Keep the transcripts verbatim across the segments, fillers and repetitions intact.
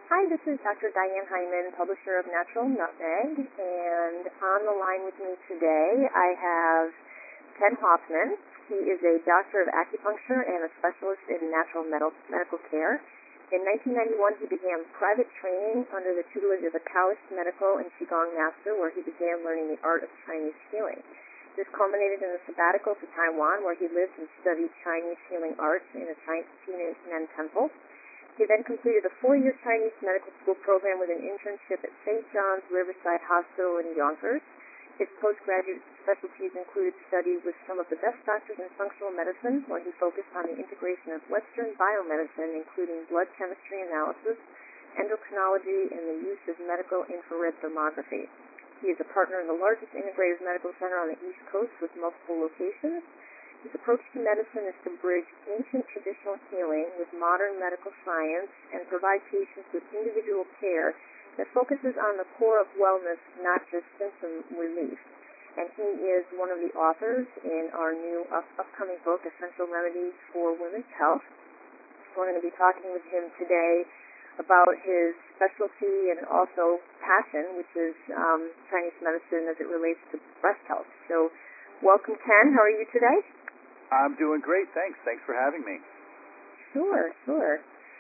Hi, this is Doctor Diane Hyman, publisher of Natural Nutmeg, and on the line with me today I have Ken Hoffman. He is a doctor of acupuncture and a specialist in natural medical care. In nineteen ninety-one, he began private training under the tutelage of a Taoist medical and Qigong master, where he began learning the art of Chinese healing. This culminated in a sabbatical to Taiwan, where he lived and studied Chinese healing arts in a Chinese Nen temple. He then completed a four-year Chinese medical school program with an internship at Saint John's Riverside Hospital in Yonkers. His postgraduate specialties included studies with some of the best doctors in functional medicine, where he focused on the integration of Western biomedicine, including blood chemistry analysis, endocrinology, and the use of medical infrared thermography. He is a partner in the largest integrative medical center on the East Coast with multiple locations. His approach to medicine is to bridge ancient traditional healing with modern medical science and provide patients with individual care that focuses on the core of wellness, not just symptom relief. And he is one of the authors in our new up- upcoming book, Essential Remedies for Women's Health. We're going to be talking with him today about his specialty and also passion, which is um, Chinese medicine as it relates to breast health. So welcome, Ken. How are you today? I'm doing great, thanks. Thanks for having me. Sure, sure.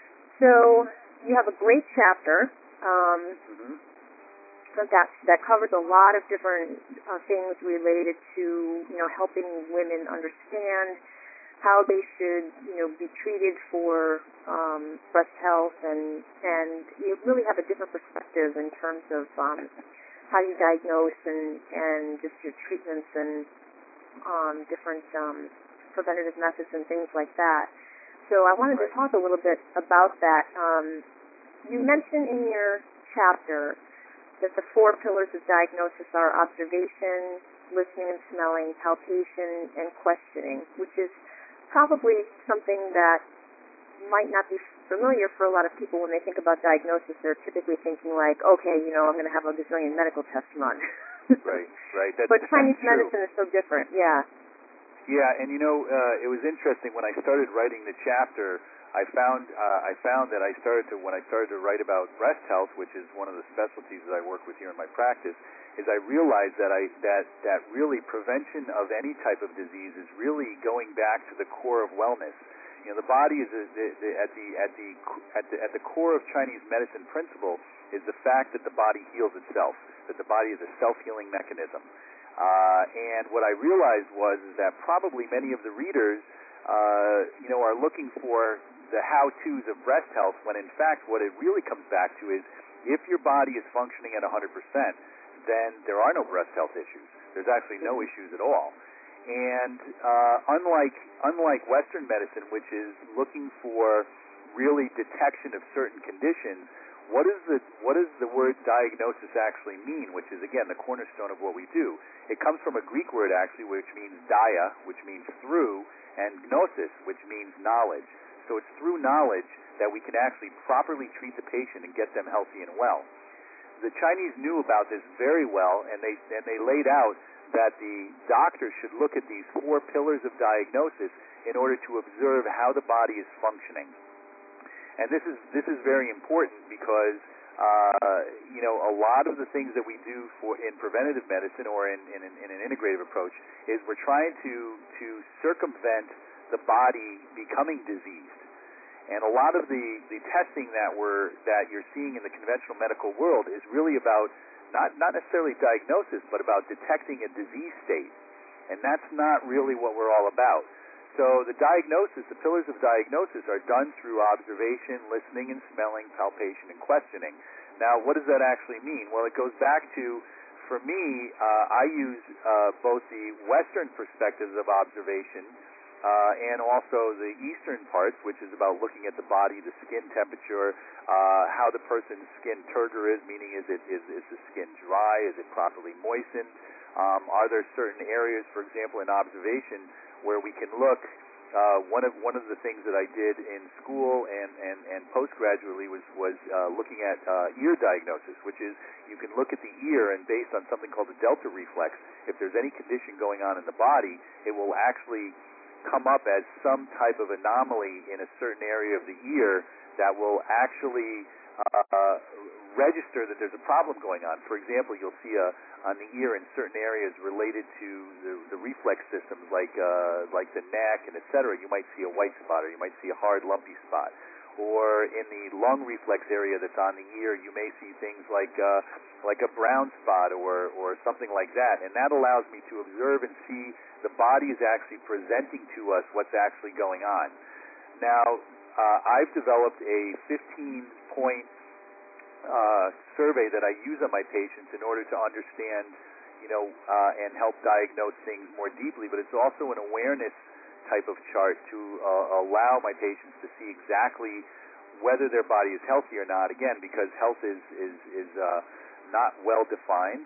So you have a great chapter um, mm-hmm. that that covers a lot of different uh, things related to you know helping women understand how they should you know be treated for um, breast health, and and you really have a different perspective in terms of um, how you diagnose and and just your treatments and um, different um, preventative methods and things like that. So I wanted to talk a little bit about that. Um, you mentioned in your chapter that the four pillars of diagnosis are observation, listening and smelling, palpation, and questioning, which is probably something that might not be familiar for a lot of people when they think about diagnosis. They're typically thinking like, okay, you know, I'm going to have a gazillion medical tests run. Right, right. That's, but Chinese that's medicine is so different, yeah. Yeah, and you know, uh, it was interesting when I started writing the chapter. I found uh, I found that I started to when I started to write about breast health, which is one of the specialties that I work with here in my practice, is I realized that I that that really prevention of any type of disease is really going back to the core of wellness. You know, the body is a, the, the, at the at the at the at the core of Chinese medicine principle is the fact that the body heals itself, that the body is a self-healing mechanism. Uh, and what I realized was is that probably many of the readers, uh, you know, are looking for the how-tos of breast health, when in fact what it really comes back to is if your body is functioning at one hundred percent, then there are no breast health issues. There's actually no issues at all. And uh, unlike unlike Western medicine, which is looking for really detection of certain conditions, what is the what does the word diagnosis actually mean, which is, again, the cornerstone of what we do? It comes from a Greek word, actually, which means dia, which means through, and gnosis, which means knowledge. So it's through knowledge that we can actually properly treat the patient and get them healthy and well. The Chinese knew about this very well, and they and they laid out that the doctor should look at these four pillars of diagnosis in order to observe how the body is functioning. And this is this is very important because uh, you know a lot of the things that we do for in preventative medicine or in, in, in an integrative approach is we're trying to to circumvent the body becoming diseased. And a lot of the, the testing that we're that you're seeing in the conventional medical world is really about not not necessarily diagnosis, but about detecting a disease state. And that's not really what we're all about. So the diagnosis, the pillars of diagnosis are done through observation, listening and smelling, palpation, and questioning. Now, what does that actually mean? Well, it goes back to, for me, uh, I use uh, both the Western perspectives of observation uh, and also the Eastern parts, which is about looking at the body, the skin temperature, uh, how the person's skin turgor is, meaning is it is, is the skin dry, is it properly moistened? Um, are there certain areas, for example, in observation, where we can look? Uh, one of one of the things that I did in school and, and, and postgraduately was was uh, looking at uh, ear diagnosis, which is you can look at the ear, and based on something called the delta reflex, if there's any condition going on in the body, it will actually come up as some type of anomaly in a certain area of the ear that will actually uh, register that there's a problem going on. For example, you'll see a, on the ear in certain areas related to the, the reflex systems like uh, like the neck and et cetera, you might see a white spot, or you might see a hard lumpy spot. Or in the lung reflex area that's on the ear, you may see things like uh, like a brown spot or, or something like that. And that allows me to observe and see the body is actually presenting to us what's actually going on. Now, uh, I've developed a fifteen-point uh, survey that I use on my patients in order to understand, you know, uh, and help diagnose things more deeply. But it's also an awareness type of chart to uh, allow my patients to see exactly whether their body is healthy or not. Again, because health is is is uh, not well defined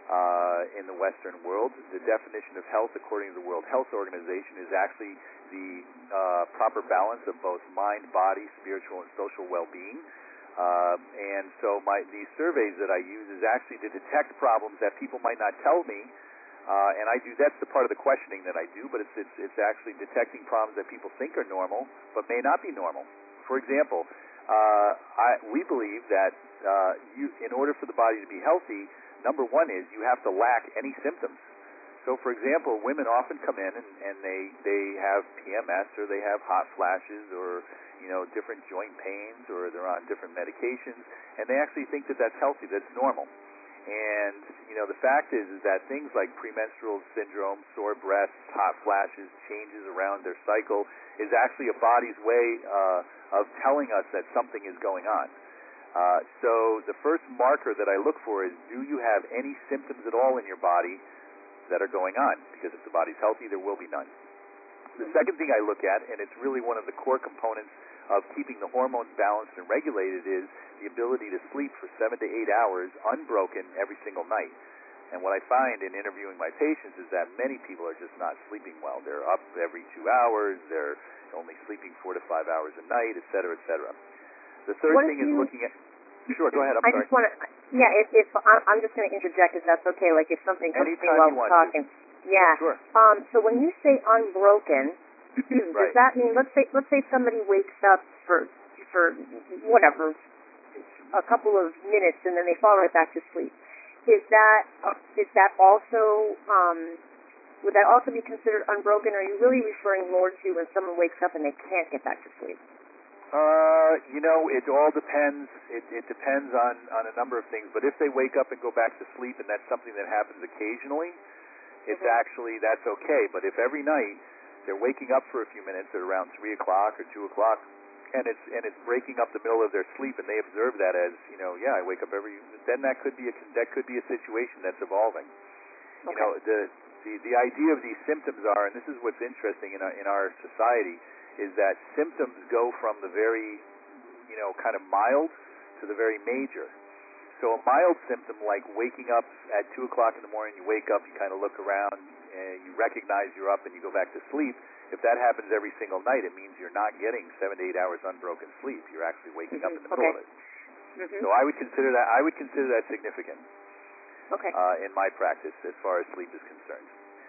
uh, in the Western world. The definition of health, according to the World Health Organization, is actually the uh, proper balance of both mind, body, spiritual, and social well-being. Uh, and so my these surveys that I use is actually to detect problems that people might not tell me. Uh, and I do, that's the part of the questioning that I do, but it's, it's, it's actually detecting problems that people think are normal, but may not be normal. For example, uh, I, we believe that uh, you, in order for the body to be healthy, number one is you have to lack any symptoms. So, for example, women often come in and, and they, they have P M S, or they have hot flashes, or, you know, different joint pains, or they're on different medications, and they actually think that that's healthy, that's normal. And, you know, the fact is, is that things like premenstrual syndrome, sore breasts, hot flashes, changes around their cycle is actually a body's way uh, of telling us that something is going on. Uh, so the first marker that I look for is, do you have any symptoms at all in your body that are going on? Because if the body's healthy, there will be none. The second thing I look at, and it's really one of the core components of keeping the hormones balanced and regulated, is the ability to sleep for seven to eight hours unbroken every single night. And what I find in interviewing my patients is that many people are just not sleeping well. They're up every two hours, they're only sleeping four to five hours a night, et cetera, et cetera. The third what thing is you, looking at... Sure, go ahead, I'm I sorry. just want to... Yeah, if, if I'm just going to interject, if that's okay, like if something comes to me Anytime while you we're want talking. to. Yeah. Sure. Um, so when you say unbroken, does Right. that mean, let's say let's say somebody wakes up for for whatever, a couple of minutes, and then they fall right back to sleep. Is that uh, is that also um, would that also be considered unbroken? Or are you really referring more to when someone wakes up and they can't get back to sleep? Uh, you know, it all depends. It, it depends on, on a number of things. But if they wake up and go back to sleep, and that's something that happens occasionally, it's Mm-hmm. actually, that's okay. But if every night they're waking up for a few minutes at around three o'clock or two o'clock, and it's and it's breaking up the middle of their sleep, and they observe that as, you know, yeah, I wake up every, then that could be a that could be a situation that's evolving. Okay. You know, the the the idea of these symptoms are, and this is what's interesting in our in our society, is that symptoms go from the very, you know, kind of mild to the very major. So a mild symptom like waking up at two o'clock in the morning, you wake up, you kind of look around, and you recognize you're up, and you go back to sleep. If that happens every single night, it means you're not getting seven to eight hours unbroken sleep. You're actually waking Mm-hmm. up in the middle Okay. of it. Mm-hmm. So I would consider that I would consider that significant. Okay. Uh, in my practice, as far as sleep is concerned.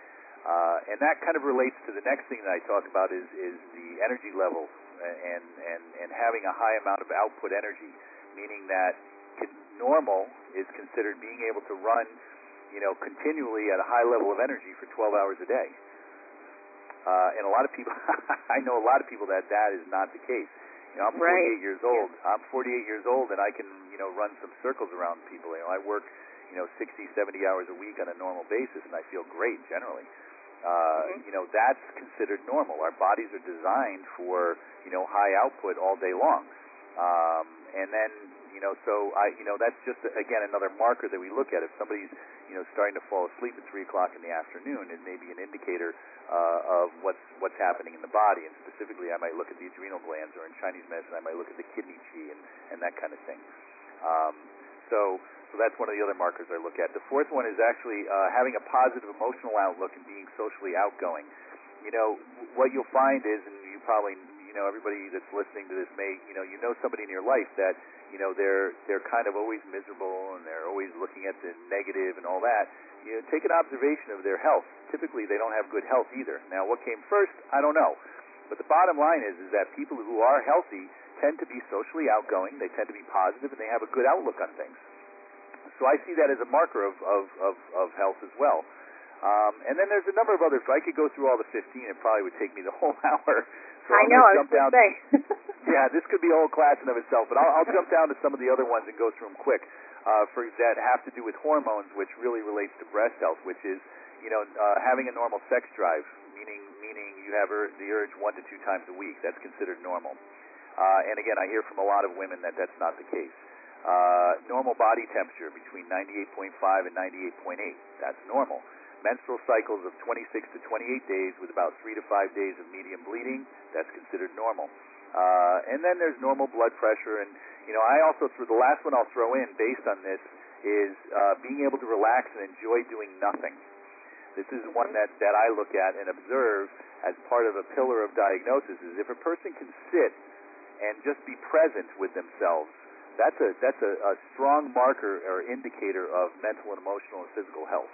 Uh, and that kind of relates to the next thing that I talk about is, is the energy level and, and, and having a high amount of output energy, meaning that normal is considered being able to run, you know, continually at a high level of energy for twelve hours a day. Uh, and a lot of people, I know a lot of people that that is not the case. You know, I'm forty-eight Right. years old. Yeah. I'm forty-eight years old, and I can, you know, run some circles around people. You know, I work, you know, sixty, seventy hours a week on a normal basis, and I feel great generally. Uh, Mm-hmm. you know, that's considered normal. Our bodies are designed for, you know, high output all day long. Um, and then, you know, so I, you know, that's just, again, another marker that we look at. If somebody's, you know, starting to fall asleep at three o'clock in the afternoon, it may be an indicator uh, of what's what's happening in the body. And specifically, I might look at the adrenal glands, or in Chinese medicine, I might look at the kidney qi and, and that kind of thing. Um, so, so that's one of the other markers I look at. The fourth one is actually uh, having a positive emotional outlook and being socially outgoing. You know, what you'll find is, and you probably, you know, everybody that's listening to this may, you know, you know somebody in your life that, you know, they're they're kind of always miserable and they're always looking at the negative and all that. You know, take an observation of their health. Typically, they don't have good health either. Now, what came first, I don't know. But the bottom line is, is that people who are healthy tend to be socially outgoing, they tend to be positive, and they have a good outlook on things. So I see that as a marker of, of, of, of health as well. Um, and then there's a number of others. So I could go through all the fifteen. It probably would take me the whole hour. So I I'm know, I was jump down. say. Yeah, this could be a whole class in of itself, but I'll, I'll jump down to some of the other ones and go through them quick. Uh, for that have to do with hormones, which really relates to breast health, which is, you know, uh, having a normal sex drive, meaning meaning you have ur- the urge one to two times a week. That's considered normal. Uh, and again, I hear from a lot of women that that's not the case. Uh, normal body temperature between ninety-eight point five and ninety-eight point eight. That's normal. Menstrual cycles of twenty-six to twenty-eight days with about three to five days of medium bleeding. That's considered normal. Uh, and then there's normal blood pressure. And, you know, I also, through the last one I'll throw in based on this is uh, being able to relax and enjoy doing nothing. This is one that, that I look at and observe as part of a pillar of diagnosis is if a person can sit and just be present with themselves, that's a that's a, a strong marker or indicator of mental and emotional and physical health.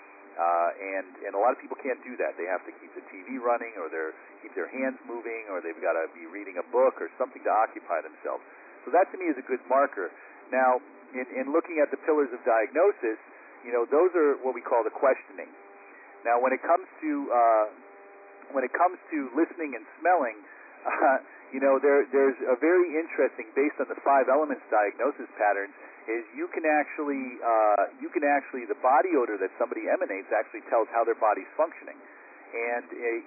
Uh, and, and a lot of people can't do that. They have to keep the T V running, or they keep their hands moving, or they've got to be reading a book or something to occupy themselves. So that to me is a good marker. Now, in, in looking at the pillars of diagnosis, you know, those are what we call the questioning. Now, when it comes to uh, when it comes to listening and smelling, uh, you know, there there's a very interesting, based on the five elements diagnosis patterns, is you can actually uh, you can actually the body odor that somebody emanates actually tells how their body's functioning. And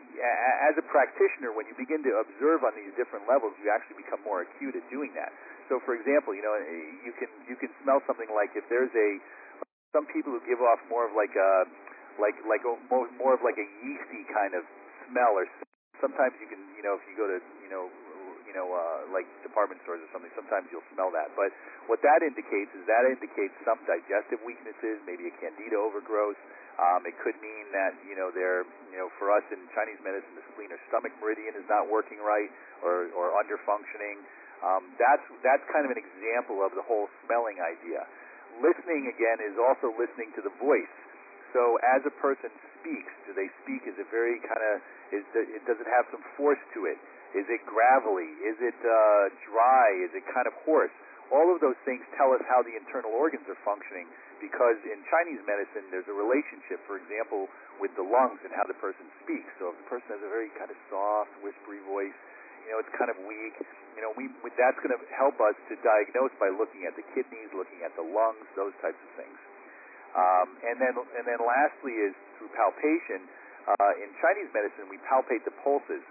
uh, as a practitioner, when you begin to observe on these different levels, you actually become more acute at doing that. So, for example, you know, you can you can smell something like if there's a some people who give off more of like a like like a, more, more of like a yeasty kind of smell, or sometimes you can you know if you go to you know you know uh, like department stores or something, sometimes you'll smell that. But what that indicates is that indicates some digestive weaknesses, maybe a candida overgrowth. Um, it could mean that, you know, they're, you know, for us in Chinese medicine, the spleen or stomach meridian is not working right or, or under functioning. Um, that's, that's kind of an example of the whole smelling idea. Listening, again, is also listening to the voice. So as a person speaks, do they speak? Is it very kind of, is it, does it have some force to it? Is it gravelly? Is it uh, dry? Is it kind of hoarse? All of those things tell us how the internal organs are functioning, because in Chinese medicine there's a relationship, for example, with the lungs and how the person speaks. So if the person has a very kind of soft, whispery voice, you know, it's kind of weak, you know, we, we that's going to help us to diagnose by looking at the kidneys, looking at the lungs, those types of things. Um, and then and then lastly is through palpation. Uh, in Chinese medicine, we palpate the pulses.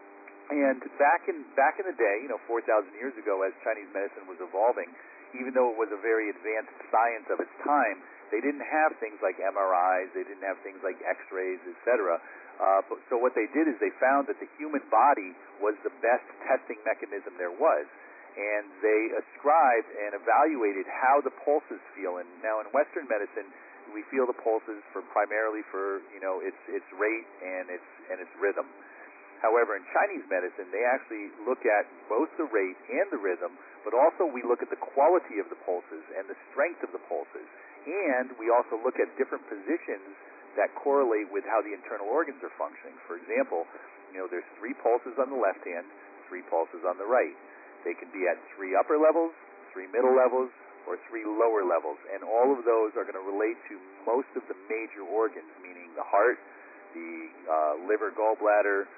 And back in back in the day, you know, four thousand years ago, as Chinese medicine was evolving, even though it was a very advanced science of its time, they didn't have things like M R Is, they didn't have things like X-rays, et cetera. Uh, but, so what they did is they found that the human body was the best testing mechanism there was. And they ascribed and evaluated how the pulses feel. And now in Western medicine, we feel the pulses for primarily for, you know, its its rate and its and its rhythm. However, in Chinese medicine, they actually look at both the rate and the rhythm, but also we look at the quality of the pulses and the strength of the pulses. And we also look at different positions that correlate with how the internal organs are functioning. For example, you know, there's three pulses on the left hand, three pulses on the right. They can be at three upper levels, three middle levels, or three lower levels. And all of those are going to relate to most of the major organs, meaning the heart, the uh, liver, gallbladder,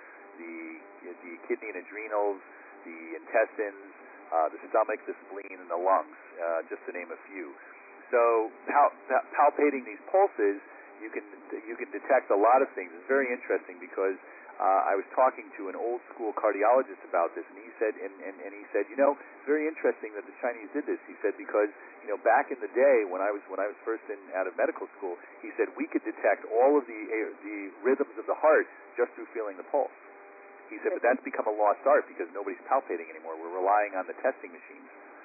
the the kidney and adrenals, the intestines, uh, the stomach, the spleen, and the lungs, uh, just to name a few. So pal- pal- palpating these pulses, you can you can detect a lot of things. It's very interesting because uh, I was talking to an old school cardiologist about this, and he said, and, and, and he said, you know, it's very interesting that the Chinese did this. He said because you know back in the day when I was when I was first in out of medical school, he said we could detect all of the the rhythms of the heart just through feeling the pulse. He said, but that's become a lost art because nobody's palpating anymore. We're relying on the testing machines.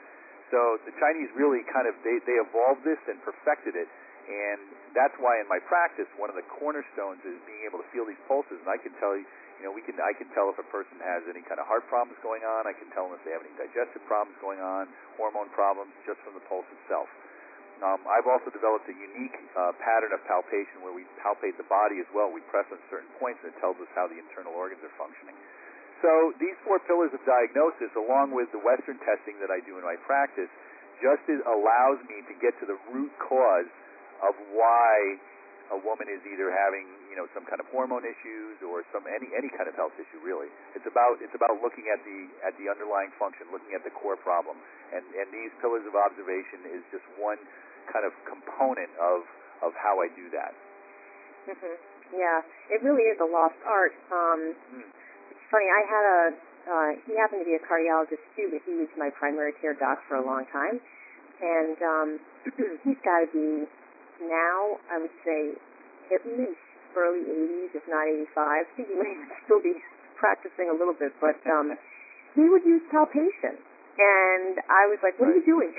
So the Chinese really kind of, they, they evolved this and perfected it. And that's why in my practice, one of the cornerstones is being able to feel these pulses. And I can tell you, You know, we can I can tell if a person has any kind of heart problems going on. I can tell them if they have any digestive problems going on, hormone problems, just from the pulse itself. Um, I've also developed a unique uh, pattern of palpation where we palpate the body as well. We press on certain points, and it tells us how the internal organs are functioning. So these four pillars of diagnosis, along with the Western testing that I do in my practice, just is, allows me to get to the root cause of why a woman is either having, you know, some kind of hormone issues or some any any kind of health issue. Really, it's about it's about looking at the at the underlying function, looking at the core problem, and and these pillars of observation is just one kind of component of of how I do that. Mm-hmm. Yeah, it really is a lost art. Um, mm. It's funny. I had a uh, he happened to be a cardiologist too, but he was my primary care doc for a long time, and um, he's got to be now, I would say, at least early eighties, if not eighty-five. I think he may still be practicing a little bit, but um, he would use palpation, and I was like, "What right. are you doing?"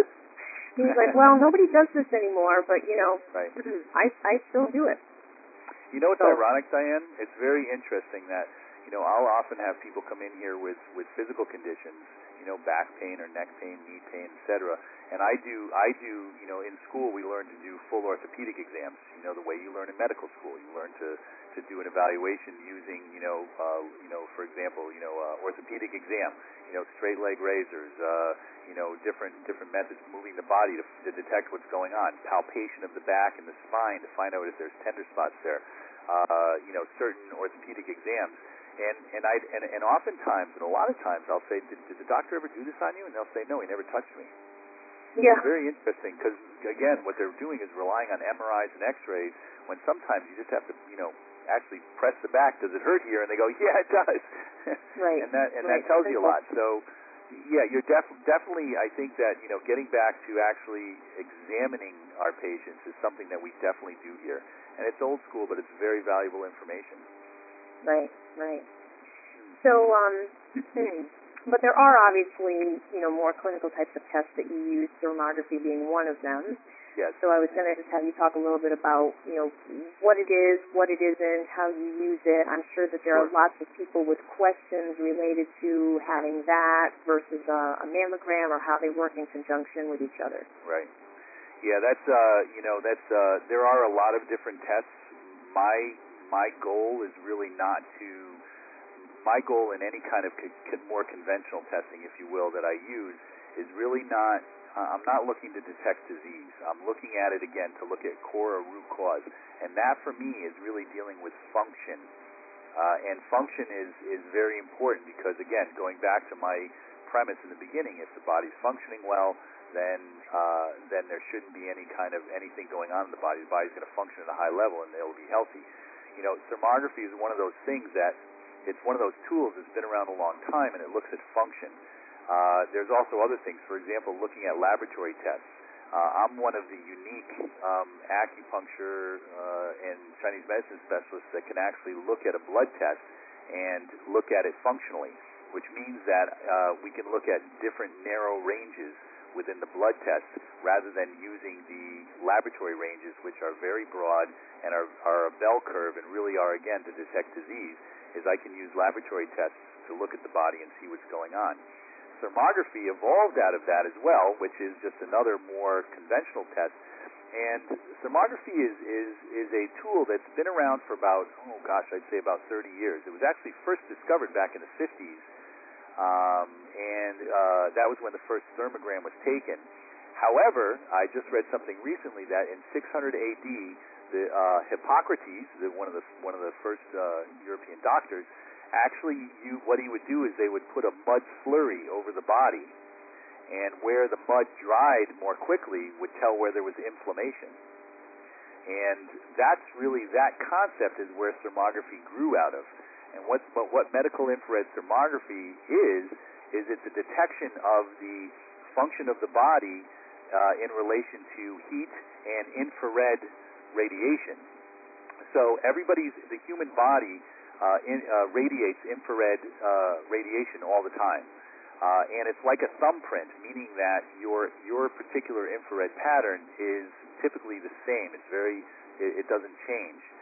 He was like, well, nobody does this anymore, but, you know, right. I, I still do it. You know what's so, ironic, Diane? It's very interesting that, you know, I'll often have people come in here with, with physical conditions, you know, back pain or neck pain, knee pain, et cetera. And I do, I do, you know, in school we learn to do full orthopedic exams, you know, the way you learn in medical school. You learn to, to do an evaluation using, you know, uh, you know, for example, you know, uh, orthopedic exam, you know, straight leg razors, uh, you know, different different methods, moving the body to, to detect what's going on, palpation of the back and the spine to find out if there's tender spots there, uh, you know, certain orthopedic exams. And and I and, and oftentimes, and a lot of times, I'll say, did, did the doctor ever do this on you? And they'll say, no, he never touched me. Yeah. It's very interesting because, again, what they're doing is relying on M R Is and X-rays when sometimes you just have to, you know, actually press the back. Does it hurt here? And they go, yeah, it does. Right. and that and right. that tells you a lot. So, yeah, you're def- definitely, I think that, you know, getting back to actually examining our patients is something that we definitely do here. And it's old school, but it's very valuable information. Right, right. So, um, but there are obviously, you know, more clinical types of tests that you use, thermography being one of them. Yes. So I was going to just have you talk a little bit about, you know, what it is, what it isn't, how you use it. I'm sure that there sure. are lots of people with questions related to having that versus a, a mammogram or how they work in conjunction with each other. Right. Yeah, that's, uh, you know, that's, uh, there are a lot of different tests. My, my goal is really not to, my goal in any kind of co- more conventional testing, if you will, that I use is really not, Uh, I'm not looking to detect disease. I'm looking at it, again, to look at core or root cause. And that, for me, is really dealing with function. Uh, and function is, is very important because, again, going back to my premise in the beginning, if the body's functioning well, then uh, then there shouldn't be any kind of anything going on in the body. The body's going to function at a high level, and it'll be healthy. You know, thermography is one of those things that it's one of those tools that's been around a long time, and it looks at function. Uh, there's also other things, for example, looking at laboratory tests. Uh, I'm one of the unique um, acupuncture uh, and Chinese medicine specialists that can actually look at a blood test and look at it functionally, which means that uh, we can look at different narrow ranges within the blood test rather than using the laboratory ranges, which are very broad and are, are a bell curve and really are, again, to detect disease, is I can use laboratory tests to look at the body and see what's going on. Thermography evolved out of that as well, which is just another more conventional test. And thermography is, is, is a tool that's been around for about, oh gosh, I'd say about thirty years. It was actually first discovered back in the fifties, um, and uh, that was when the first thermogram was taken. However, I just read something recently that in six hundred A D, the uh, Hippocrates, the, one of the one of the first uh, European doctors, actually, you, what he would do is they would put a mud slurry over the body, and where the mud dried more quickly would tell where there was inflammation. And that's really, that concept is where thermography grew out of. And what, but what medical infrared thermography is, is it's a detection of the function of the body uh, in relation to heat and infrared radiation. So everybody's, the human body Uh, in, uh, radiates infrared uh, radiation all the time, uh, and it's like a thumbprint, meaning that your your particular infrared pattern is typically the same. It's very, it, it doesn't change.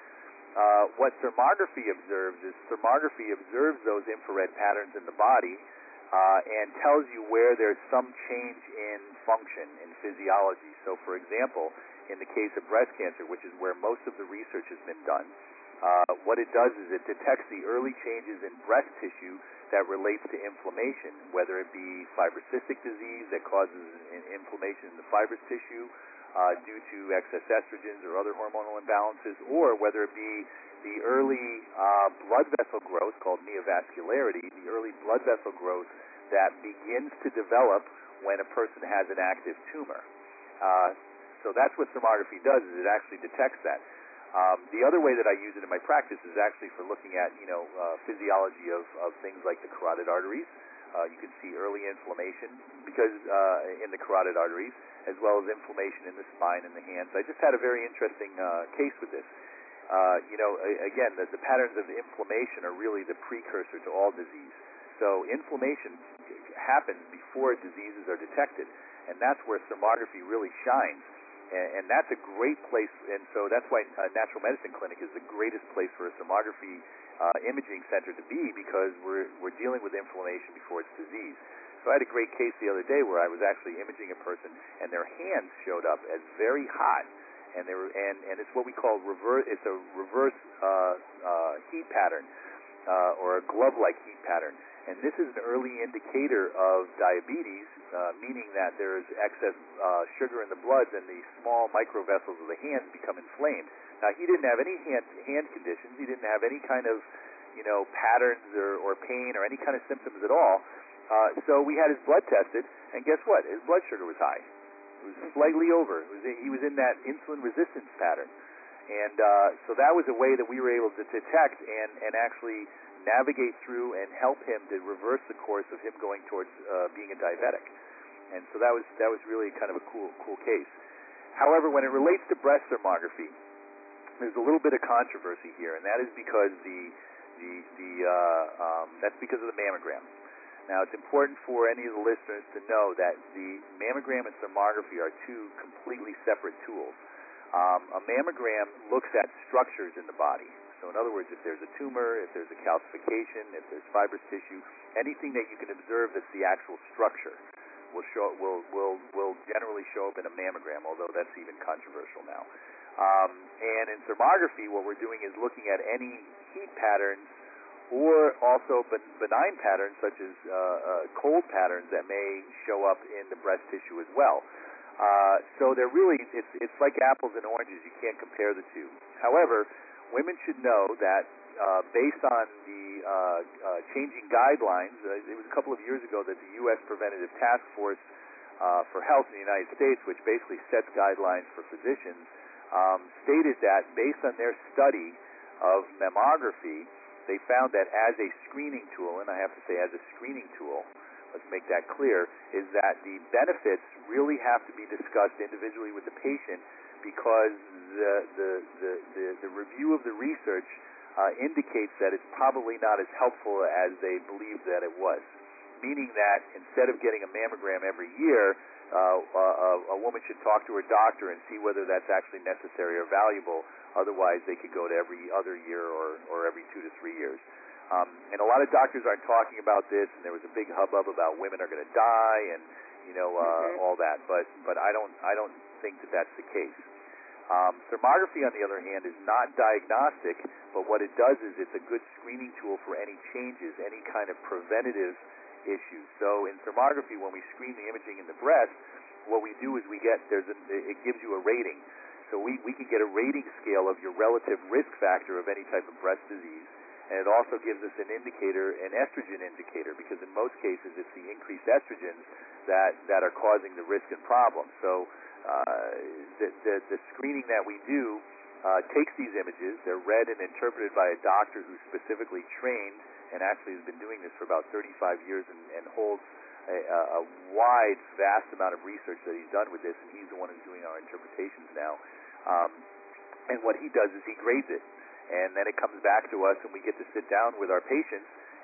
uh, what thermography observes is thermography observes those infrared patterns in the body uh, and tells you where there's some change in function, in physiology. So, for example, in the case of breast cancer, which is where most of the research has been done, uh, what it does is it detects the early changes in breast tissue that relates to inflammation, whether it be fibrocystic disease that causes inflammation in the fibrous tissue uh, due to excess estrogens or other hormonal imbalances, or whether it be the early uh, blood vessel growth called neovascularity, the early blood vessel growth that begins to develop when a person has an active tumor. Uh, so that's what thermography does, is it actually detects that. Um, the other way that I use it in my practice is actually for looking at, you know, uh, physiology of, of things like the carotid arteries. Uh, you can see early inflammation because uh, in the carotid arteries, as well as inflammation in the spine and the hands. I just had a very interesting uh, case with this. Uh, you know, again, the, the patterns of inflammation are really the precursor to all disease. So inflammation happens before diseases are detected, and that's where thermography really shines. And, and that's a great place, and so that's why a natural medicine clinic is the greatest place for a thermography uh, imaging center to be, because we're we're dealing with inflammation before it's disease. So I had a great case the other day where I was actually imaging a person, and their hands showed up as very hot, and they were, and, and it's what we call reverse. It's a reverse uh, uh, heat pattern, uh, or a glove-like heat pattern. And this is an early indicator of diabetes, uh, meaning that there is excess uh, sugar in the blood, and the small microvessels of the hands become inflamed. Now, he didn't have any hand, hand conditions. He didn't have any kind of, you know, patterns or, or pain or any kind of symptoms at all. Uh, so we had his blood tested, and guess what? His blood sugar was high. It was slightly over. It was in, he was in that insulin resistance pattern. And uh, so that was a way that we were able to detect and, and actually navigate through and help him to reverse the course of him going towards uh, being a diabetic. And so that was that was really kind of a cool cool case. However, when it relates to breast thermography, there's a little bit of controversy here, and that is because the the the uh, um, that's because of the mammogram. Now, it's important for any of the listeners to know that the mammogram and thermography are two completely separate tools. Um, a mammogram looks at structures in the body. So in other words, if there's a tumor, if there's a calcification, if there's fibrous tissue, anything that you can observe that's the actual structure will show will will will generally show up in a mammogram, although that's even controversial now. Um, and in thermography, what we're doing is looking at any heat patterns or also benign patterns such as uh, uh, cold patterns that may show up in the breast tissue as well. Uh, so they're really, it's, it's like apples and oranges. You can't compare the two. However, women should know that uh, based on the uh, uh, changing guidelines, uh, it was a couple of years ago that the U S Preventative Task Force uh, for Health in the United States, which basically sets guidelines for physicians, um, stated that based on their study of mammography, they found that as a screening tool, and I have to say as a screening tool, let's make that clear, is that the benefits really have to be discussed individually with the patient, because the the the, the, the review of the research uh, indicates that it's probably not as helpful as they believed that it was. Meaning that instead of getting a mammogram every year, uh, a, a woman should talk to her doctor and see whether that's actually necessary or valuable. Otherwise, they could go to every other year or, or every two to three years. Um, and a lot of doctors aren't talking about this, and there was a big hubbub about women are going to die and, you know, uh, mm-hmm. all that. But but I don't I don't think that that's the case. Um, thermography, on the other hand, is not diagnostic, but what it does is it's a good screening tool for any changes, any kind of preventative issues. So in thermography, when we screen the imaging in the breast, what we do is we get there's a, it gives you a rating. So we, we can get a rating scale of your relative risk factor of any type of breast disease. And it also gives us an indicator, an estrogen indicator, because in most cases it's the increased estrogens that, that are causing the risk and problem. So uh, the, the, the screening that we do uh, takes these images. They're read and interpreted by a doctor who's specifically trained and actually has been doing this for about thirty-five years and, and holds a, a wide, vast amount of research that he's done with this, and he's the one who's doing our interpretations now. Um, and what he does is he grades it. And then it comes back to us, and we get to sit down with our patients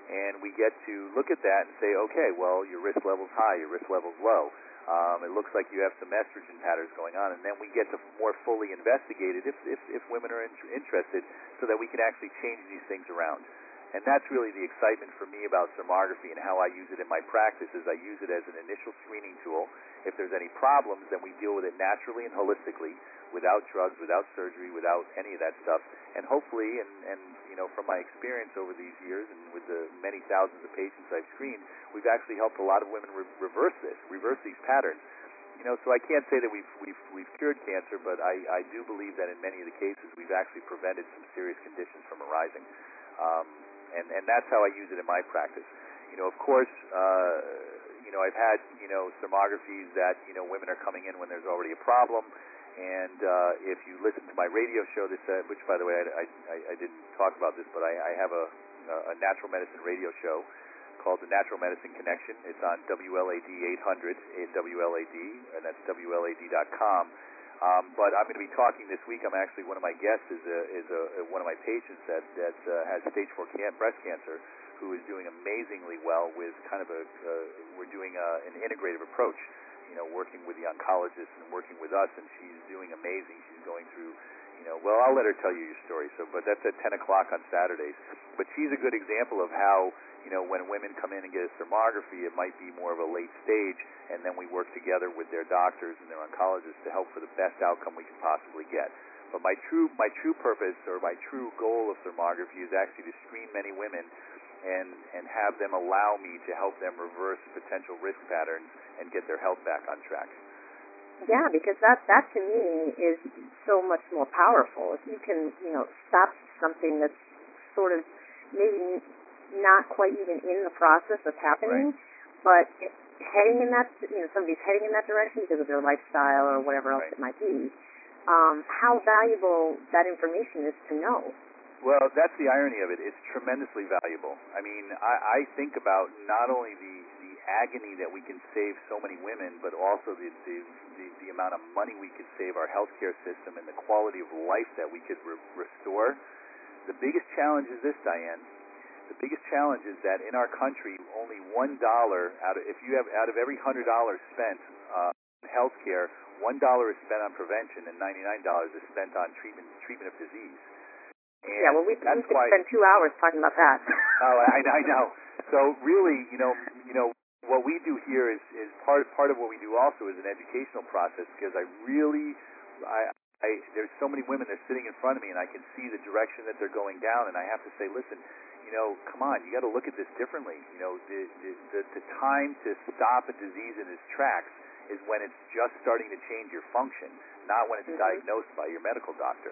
and we get to look at that and say, okay, well, your risk level's high, your risk level's low. Um, it looks like you have some estrogen patterns going on, and then we get to more fully investigate it if, if, if women are in- interested so that we can actually change these things around. And that's really the excitement for me about thermography and how I use it in my practice is I use it as an initial screening tool. If there's any problems, then we deal with it naturally and holistically, without drugs, without surgery, without any of that stuff. And hopefully, and, and you know, from my experience over these years and with the many thousands of patients I've screened, we've actually helped a lot of women re- reverse this, reverse these patterns. You know, so I can't say that we've we've we've cured cancer, but I, I do believe that in many of the cases we've actually prevented some serious conditions from arising. Um, and, and that's how I use it in my practice. You know, of course, uh, you know, I've had, you know, thermographies that, you know, women are coming in when there's already a problem. And uh, if you listen to my radio show, this, uh, which, by the way, I, I, I didn't talk about this, but I, I have a, a natural medicine radio show called The Natural Medicine Connection. It's on W L A D eight hundred, W L A D, and that's W L A D dot com. Um, but I'm going to be talking this week. I'm actually, one of my guests is, a, is a, one of my patients that, that uh, has stage four can- breast cancer, who is doing amazingly well with kind of a, uh, we're doing a, an integrative approach, you know, working with the oncologist and working with us, and she's doing amazing. She's going through, you know, well, I'll let her tell you your story. So, but that's at ten o'clock on Saturdays. But she's a good example of how, you know, when women come in and get a thermography, it might be more of a late stage, and then we work together with their doctors and their oncologists to help for the best outcome we can possibly get. But my true, my true purpose or my true goal of thermography is actually to screen many women and, and have them allow me to help them reverse potential risk patterns and get their health back on track. Yeah, because that that to me is so much more powerful. If you can, you know, stop something that's sort of maybe not quite even in the process of happening, right. but heading in that, you know, somebody's heading in that direction because of their lifestyle or whatever else right. it might be. Um, how valuable that information is to know. Well, that's the irony of it. It's tremendously valuable. I mean, I, I think about not only the, the agony that we can save so many women, but also the, the, the, the amount of money we could save our healthcare system and the quality of life that we could re- restore. The biggest challenge is this, Diane. The biggest challenge is that in our country, only one dollar out of if you have out of every hundred dollars spent uh, on healthcare, one dollar is spent on prevention, and ninety-nine dollars is spent on treatment treatment of disease. And yeah, well, we, we could why, spend two hours talking about that. oh, I, I know. So really, you know, you know, what we do here is, is part part of what we do also is an educational process, because I really, I, I there's so many women that are sitting in front of me, and I can see the direction that they're going down, and I have to say, listen, you know, come on, you got to look at this differently. You know, the, the the the time to stop a disease in its tracks is when it's just starting to change your function, not when it's mm-hmm. diagnosed by your medical doctor.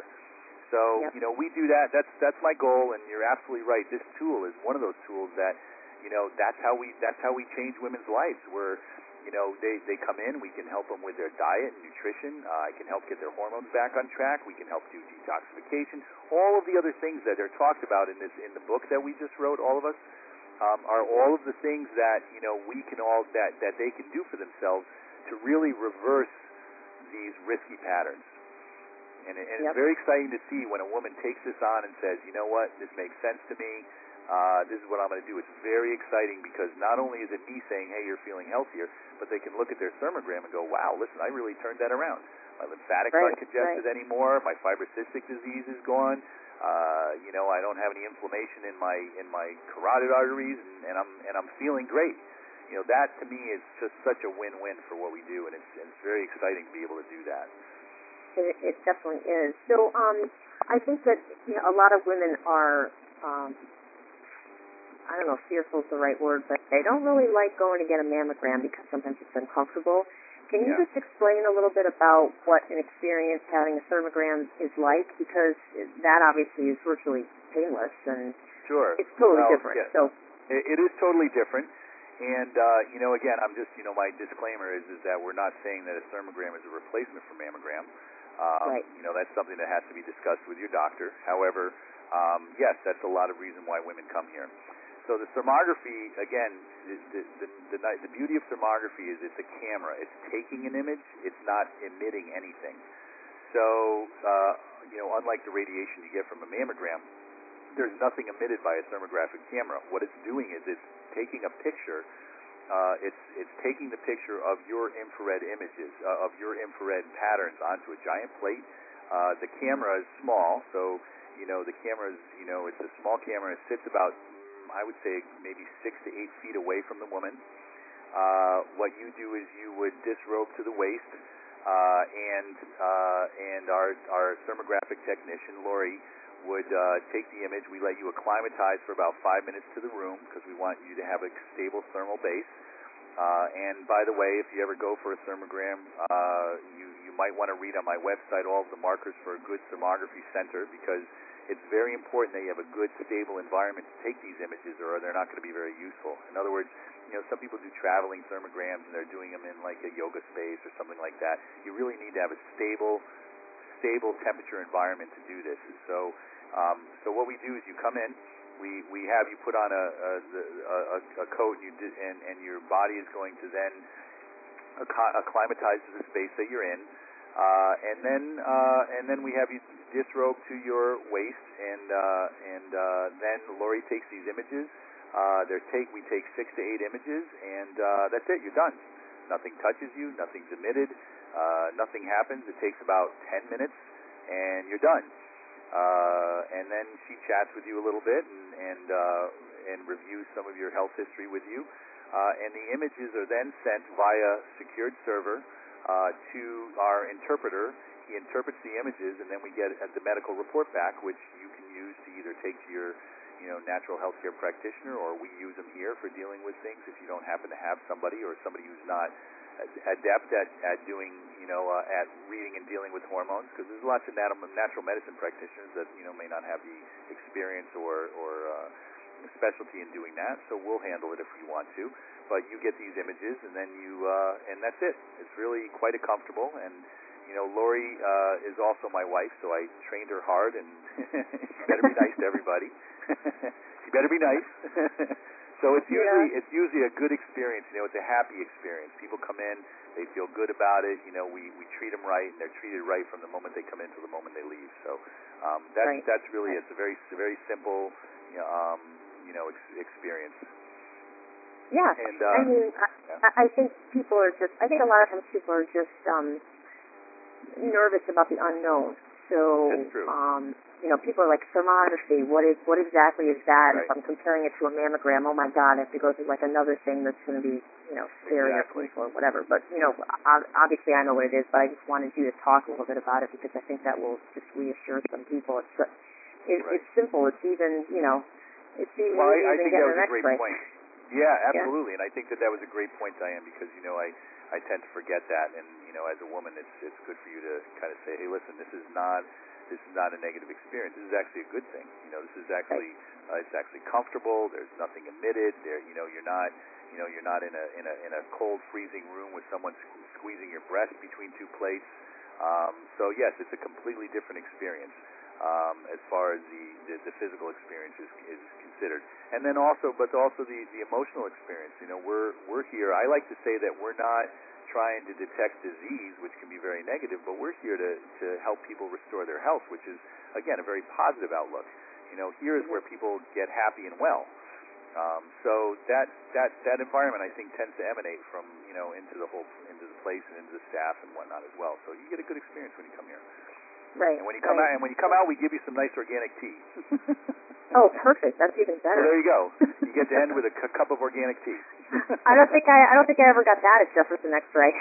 So, yep. you know, we do that. That's that's my goal, and you're absolutely right. This tool is one of those tools that, you know, that's how we that's how we change women's lives. Where, you know, they they come in, we can help them with their diet and nutrition. Uh, I can help get their hormones back on track. We can help do detoxification. All of the other things that are talked about in this in the book that we just wrote, all of us, um, are all of the things that, you know, we can all that that they can do for themselves to really reverse these risky patterns. And, it, and yep. it's very exciting to see when a woman takes this on and says, you know what, this makes sense to me, uh, this is what I'm going to do. It's very exciting because not only is it me saying, hey, you're feeling healthier, but they can look at their thermogram and go, wow, listen, I really turned that around. My lymphatics right, aren't congested right. anymore. My fibrocystic disease is gone. Uh, you know, I don't have any inflammation in my in my carotid arteries, and, and I'm and I'm feeling great. You know, that to me is just such a win-win for what we do, and it's, and it's very exciting to be able to do that. It, it definitely is. So um, I think that, you know, a lot of women are, um, I don't know if fearful is the right word, but they don't really like going to get a mammogram because sometimes it's uncomfortable. Can you yeah. just explain a little bit about what an experience having a thermogram is like? Because that obviously is virtually painless, and sure. it's totally well, different. Yeah. So it, it is totally different. And, uh, you know, again, I'm just, you know, my disclaimer is, is that we're not saying that a thermogram is a replacement for mammogram. Um, right. You know, that's something that has to be discussed with your doctor. However, um, yes, that's a lot of reason why women come here. So the thermography, again, the, the, the, the beauty of thermography is it's a camera. It's taking an image. It's not emitting anything. So, uh, you know, unlike the radiation you get from a mammogram, there's nothing emitted by a thermographic camera. What it's doing is it's taking a picture. Uh, it's it's taking the picture of your infrared images, uh, of your infrared patterns onto a giant plate. Uh, the camera is small, so you know the camera is you know it's a small camera. It sits about I would say maybe six to eight feet away from the woman. Uh, what you do is you would disrobe to the waist, uh, and uh, and our our thermographic technician Lori would uh, take the image. We let you acclimatize for about five minutes to the room because we want you to have a stable thermal base. Uh, and by the way, if you ever go for a thermogram, uh, you, you might want to read on my website all of the markers for a good thermography center because it's very important that you have a good, stable environment to take these images or they're not going to be very useful. In other words, you know, some people do traveling thermograms and they're doing them in like a yoga space or something like that. You really need to have a stable, stable temperature environment to do this. So Um, so what we do is you come in, we, we have you put on a, a, a, a coat, and, you di- and, and your body is going to then acc- acclimatize to the space that you're in, uh, and then uh, and then we have you disrobe to your waist, and uh, and uh, then Lori takes these images. Uh, they're take we take six to eight images, and uh, that's it. You're done. Nothing touches you. Nothing's emitted. Uh, nothing happens. It takes about ten minutes, and you're done. Uh, and then she chats with you a little bit and and, uh, and reviews some of your health history with you. Uh, and the images are then sent via secured server uh, to our interpreter. He interprets the images, and then we get the medical report back, which you can use to either take to your you know, natural healthcare practitioner, or we use them here for dealing with things if you don't happen to have somebody or somebody who's not adept at, at doing, you know, uh, at reading and dealing with hormones, because there's lots of nat- natural medicine practitioners that, you know, may not have the experience or, or uh, specialty in doing that, so we'll handle it if you want to. But you get these images, and then you, uh, and that's it. It's really quite a comfortable, and, you know, Lori uh, is also my wife, so I trained her hard, and she better be nice to everybody. She better be nice. So it's usually yeah. it's usually a good experience. You know, it's a happy experience. People come in, they feel good about it. You know, we, we treat them right, and they're treated right from the moment they come in to the moment they leave. So um, that's right. that's really right. It's a very a very simple, you know, um, you know ex- experience. Yeah, and uh, I mean, I, yeah. I think people are just. I think a lot of times people are just um, nervous about the unknown. So, that's true. Um, you know, people are like, thermography, what is, what exactly is that? Right. If I'm comparing it to a mammogram, oh my God, I have to go through like another thing that's going to be, you know, scary exactly. or painful or whatever. But, you know, obviously I know what it is, but I just wanted you to talk a little bit about it because I think that will just reassure some people. It's it, right. it's simple. It's even, you know, it's even well, easier I, I than think getting that was an a great X-ray. point. Yeah, absolutely. Yeah. And I think that that was a great point, Diane, because, you know, I, I tend to forget that. And, you know, as a woman, it's it's good for you to kind of say, hey, listen, this is not... This is not a negative experience. This is actually a good thing. You know, this is actually uh, it's actually comfortable. There's nothing emitted. There, you know, you're not, you know, you're not in a in a in a cold, freezing room with someone squeezing your breast between two plates. Um, so yes, it's a completely different experience um, as far as the, the, the physical experience is, is considered. And then also, but also the, the emotional experience. You know, we're we're here. I like to say that we're not trying to detect disease, which can be very negative, but we're here to, to help people restore their health, which is, again, a very positive outlook. You know, here is where people get happy and well. Um, so that, that that environment, I think, tends to emanate from, you know, into the whole, into the place and into the staff and whatnot as well. So you get a good experience when you come here. Right. And when you come right. out, and when you come out, we give you some nice organic tea. Oh, perfect. That's even better. So there you go. You get to end with a c- cup of organic tea. I don't think I I don't think I ever got that at Jefferson X-ray.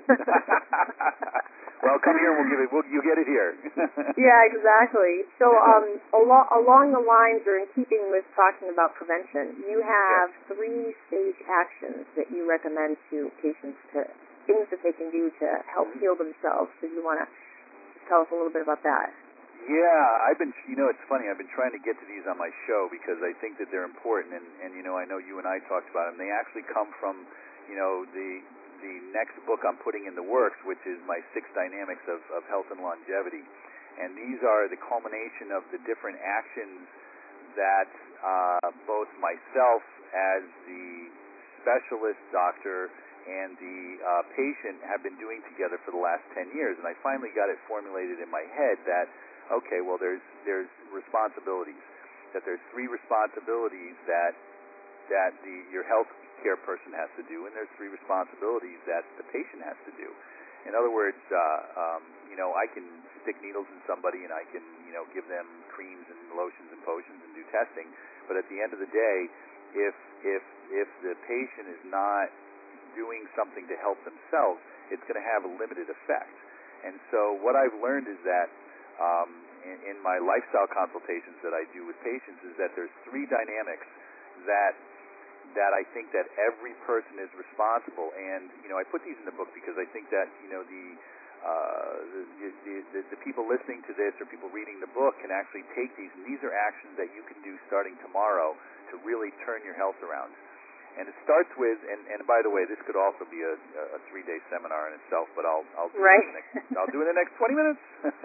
Well, come here and we'll give it. We'll, you get it here. Yeah, exactly. So, um, along along the lines, or in keeping with talking about prevention, you have yes. three stage actions that you recommend to patients, to things that they can do to help heal themselves. So, you want to tell us a little bit about that? Yeah, I've been, you know, it's funny, I've been trying to get to these on my show because I think that they're important, and, and you know, I know you and I talked about them. They actually come from, you know, the the next book I'm putting in the works, which is my Six Dynamics of, of Health and Longevity. And these are the culmination of the different actions that uh, both myself as the specialist doctor and the uh, patient have been doing together for the last ten years. And I finally got it formulated in my head that, okay, well, there's there's responsibilities. that there's three responsibilities that that the your health care person has to do, and there's three responsibilities that the patient has to do. In other words, uh, um, you know, I can stick needles in somebody and I can, you know, give them creams and lotions and potions and do testing, but at the end of the day, if if if the patient is not doing something to help themselves, it's going to have a limited effect. And so what I've learned is that um, in, in my lifestyle consultations that I do with patients is that there's three dynamics that that I think that every person is responsible, and you know I put these in the book because I think that you know the, uh, the, the, the the people listening to this or people reading the book can actually take these, and these are actions that you can do starting tomorrow to really turn your health around. And it starts with, and, and by the way, this could also be a, a three-day seminar in itself, but I'll I'll do right. it in the next, I'll do it in the next twenty minutes.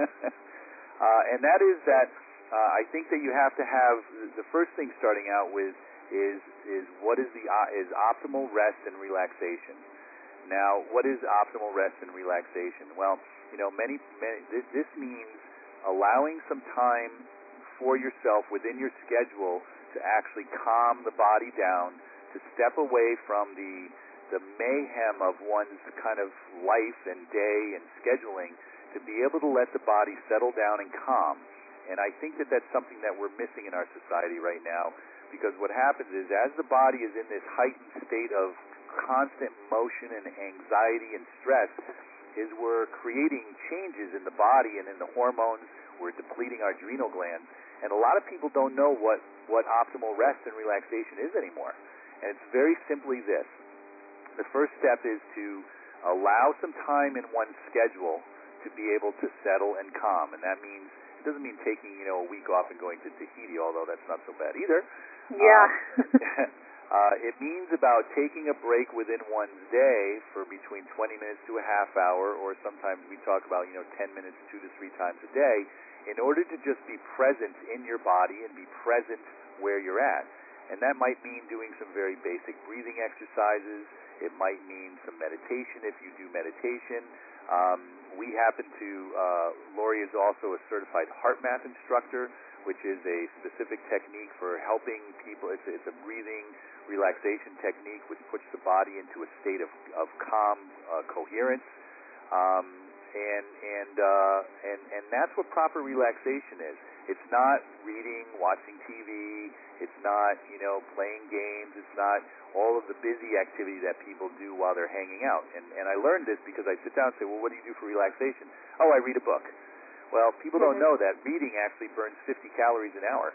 uh, and that is that uh, I think that you have to have the first thing starting out with. Is is what is the uh, is optimal rest and relaxation. Now, what is optimal rest and relaxation? Well, you know, many, many this, this means allowing some time for yourself within your schedule to actually calm the body down, to step away from the the mayhem of one's kind of life and day and scheduling, to be able to let the body settle down and calm. And I think that that's something that we're missing in our society right now. Because what happens is, as the body is in this heightened state of constant motion and anxiety and stress, is we're creating changes in the body and in the hormones. We're depleting our adrenal glands. And a lot of people don't know what, what optimal rest and relaxation is anymore. And it's very simply this. The first step is to allow some time in one's schedule to be able to settle and calm. And that means, it doesn't mean taking, you know, a week off and going to Tahiti, although that's not so bad either. Yeah. Um, uh, it means about taking a break within one's day for between twenty minutes to a half hour, or sometimes we talk about, you know, ten minutes two to three times a day, in order to just be present in your body and be present where you're at. And that might mean doing some very basic breathing exercises. It might mean some meditation if you do meditation. Um, we happen to, uh, Lori is also a certified HeartMath instructor, which is a specific technique for helping people. It's, it's a breathing relaxation technique which puts the body into a state of, of calm uh, coherence. Um, and and, uh, and and that's what proper relaxation is. It's not reading, watching T V. It's not, you know, playing games. It's not all of the busy activity that people do while they're hanging out. And and I learned this because I sit down and say, well, what do you do for relaxation? Oh, I read a book. Well, people don't know that reading actually burns fifty calories an hour.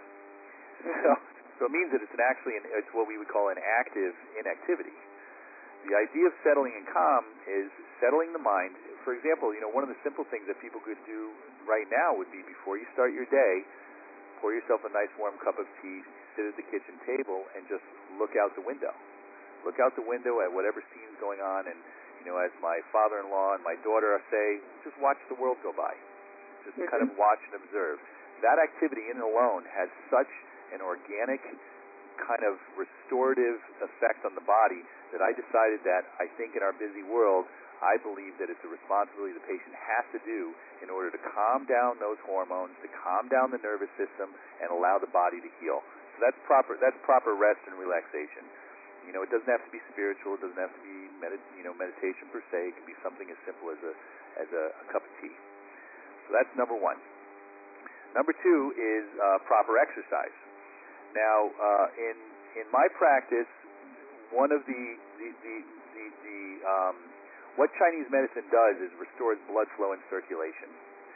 So, so it means that it's an actually an, it's what we would call an active inactivity. The idea of settling and calm is settling the mind. For example, you know, one of the simple things that people could do right now would be, before you start your day, pour yourself a nice warm cup of tea, sit at the kitchen table, and just look out the window. Look out the window at whatever scene's going on, and, you know, as my father-in-law and my daughter say, just watch the world go by. Just mm-hmm. kind of watch and observe. That activity in and alone has such an organic kind of restorative effect on the body that I decided that I think in our busy world, I believe that it's a responsibility the patient has to do in order to calm down those hormones, to calm down the nervous system, and allow the body to heal. So that's proper. That's proper rest and relaxation. You know, it doesn't have to be spiritual. It doesn't have to be medit- you know meditation per se. It can be something as simple as a as a, a cup of tea. So that's number one. Number two is uh, proper exercise. Now, uh, in in my practice, one of the the the, the, the um, what Chinese medicine does is restores blood flow and circulation.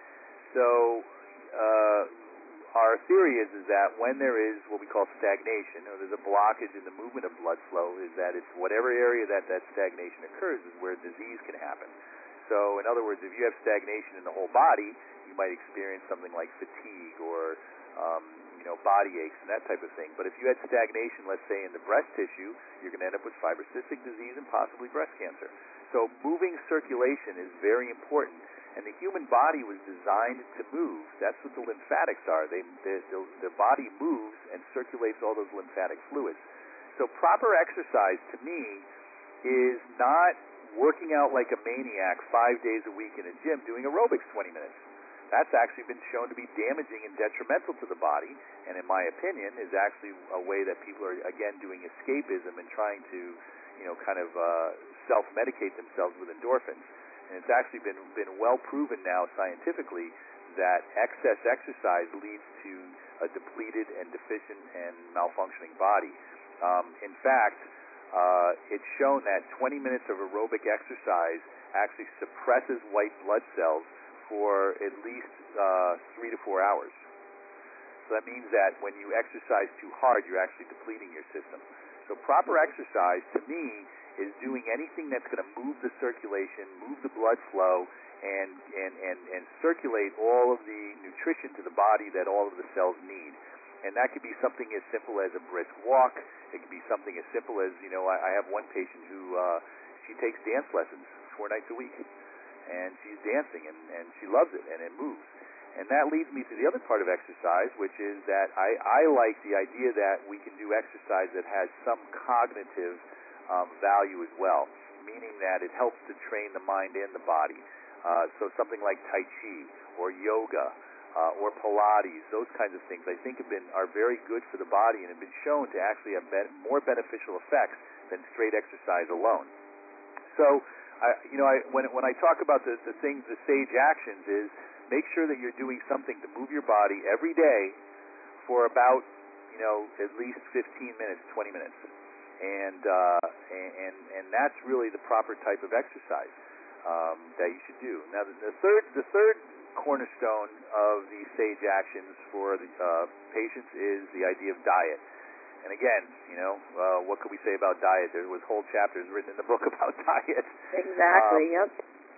So uh, our theory is is that when there is what we call stagnation, or there's a blockage in the movement of blood flow, is that it's whatever area that that stagnation occurs is where disease can happen. So in other words, if you have stagnation in the whole body, you might experience something like fatigue or um, you know, body aches and that type of thing. But if you had stagnation, let's say, in the breast tissue, you're going to end up with fibrocystic disease and possibly breast cancer. So moving circulation is very important. And the human body was designed to move. That's what the lymphatics are. They, the, the, the body moves and circulates all those lymphatic fluids. So proper exercise, to me, is not working out like a maniac five days a week in a gym doing aerobics twenty minutes. that's actually been shown to be damaging and detrimental to the body, and in my opinion, is actually a way that people are, again, doing escapism and trying to, you know, kind of uh, self-medicate themselves with endorphins. And it's actually been, been well proven now scientifically that excess exercise leads to a depleted and deficient and malfunctioning body. Um, in fact, uh, it's shown that twenty minutes of aerobic exercise actually suppresses white blood cells for at least uh, three to four hours. So that means that when you exercise too hard, you're actually depleting your system. So proper exercise, to me, is doing anything that's going to move the circulation, move the blood flow, and, and, and, and circulate all of the nutrition to the body that all of the cells need. And that could be something as simple as a brisk walk. It could be something as simple as, you know, I, I have one patient who, uh, she takes dance lessons four nights a week. And she's dancing, and, and she loves it, and it moves. And that leads me to the other part of exercise, which is that I, I like the idea that we can do exercise that has some cognitive um, value as well, meaning that it helps to train the mind and the body. Uh, so something like Tai Chi or yoga uh, or Pilates, those kinds of things, I think have been are very good for the body and have been shown to actually have ben- more beneficial effects than straight exercise alone. So, I, you know, I, when when I talk about the, the things, the sage actions is make sure that you're doing something to move your body every day for about, you know, at least fifteen minutes, twenty minutes, and uh, and and that's really the proper type of exercise um, that you should do. Now, the, the third the third cornerstone of these sage actions for the uh, patients is the idea of diet. And again, you know, uh, what could we say about diet? There was whole chapters written in the book about diet. Exactly, um, yep.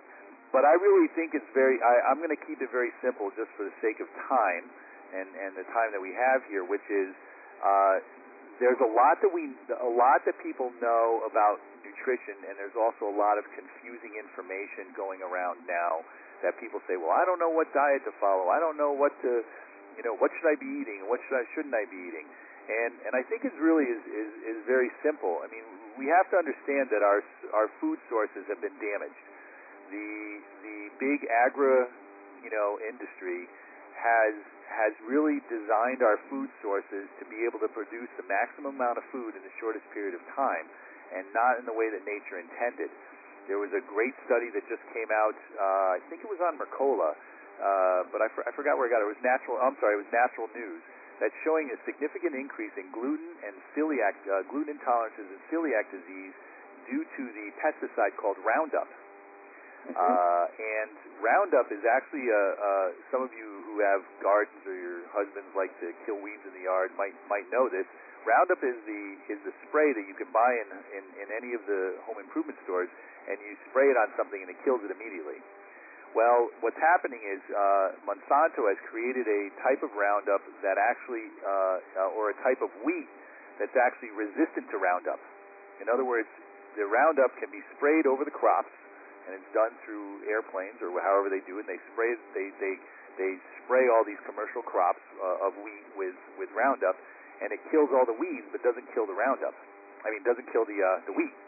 But I really think it's very, I, I'm going to keep it very simple just for the sake of time and, and the time that we have here, which is uh, there's a lot that we, a lot that people know about nutrition, and there's also a lot of confusing information going around now that people say, well, I don't know what diet to follow. I don't know what to, you know, what should I be eating? What should I, shouldn't I be eating? And and I think it really is, is, is very simple. I mean, we have to understand that our our food sources have been damaged. The the big agri, you know, industry has has really designed our food sources to be able to produce the maximum amount of food in the shortest period of time, and not in the way that nature intended. There was a great study that just came out. Uh, I think it was on Mercola, uh, but I, for, I forgot where I got it. It was Natural. I'm sorry, it was Natural News. That's showing a significant increase in gluten and celiac, uh, gluten intolerances and celiac disease due to the pesticide called Roundup. Mm-hmm. Uh, and Roundup is actually, uh, uh, some of you who have gardens or your husbands like to kill weeds in the yard might might know this. Roundup is the is the spray that you can buy in, in, in any of the home improvement stores, and you spray it on something and it kills it immediately. Well, what's happening is uh, Monsanto has created a type of Roundup that actually, uh, uh, or a type of wheat that's actually resistant to Roundup. In other words, the Roundup can be sprayed over the crops, and it's done through airplanes or however they do it. And they spray, they they they spray all these commercial crops uh, of wheat with with Roundup, and it kills all the weeds, but doesn't kill the Roundup. I mean, doesn't kill the uh, the wheat.